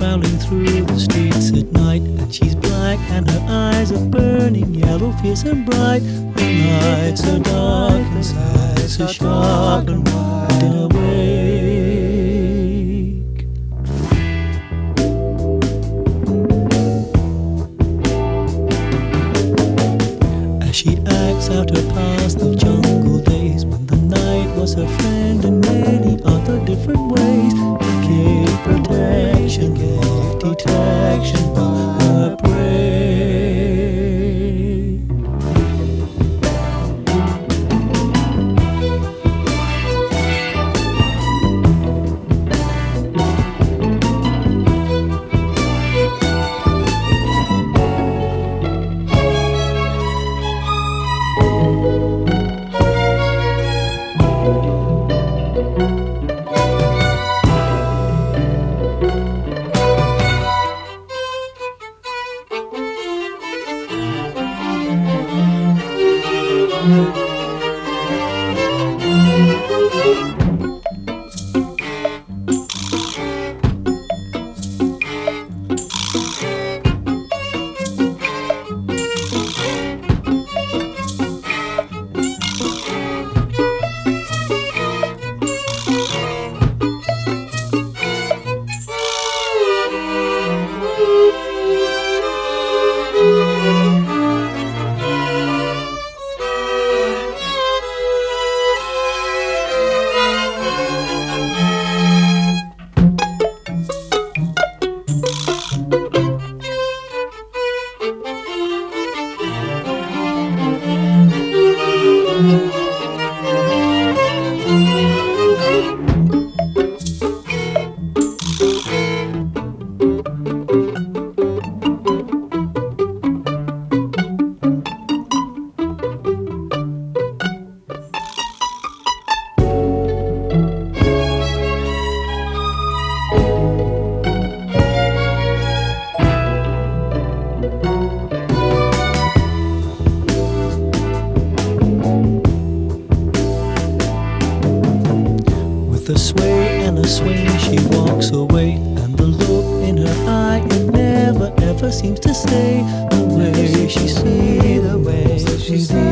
prowling through the streets at night, and she's black and her eyes are burning yellow, fierce and bright. The nights are dark and sad, so sharp and wide in a wake. As she acts out her past of jungle days, when the night was her friend in many other different ways, gave protection, gave detection for her prey. With a sway and a swing she walks away, and the look in her eye, it never ever seems to stay. The way she sees, the way she sees.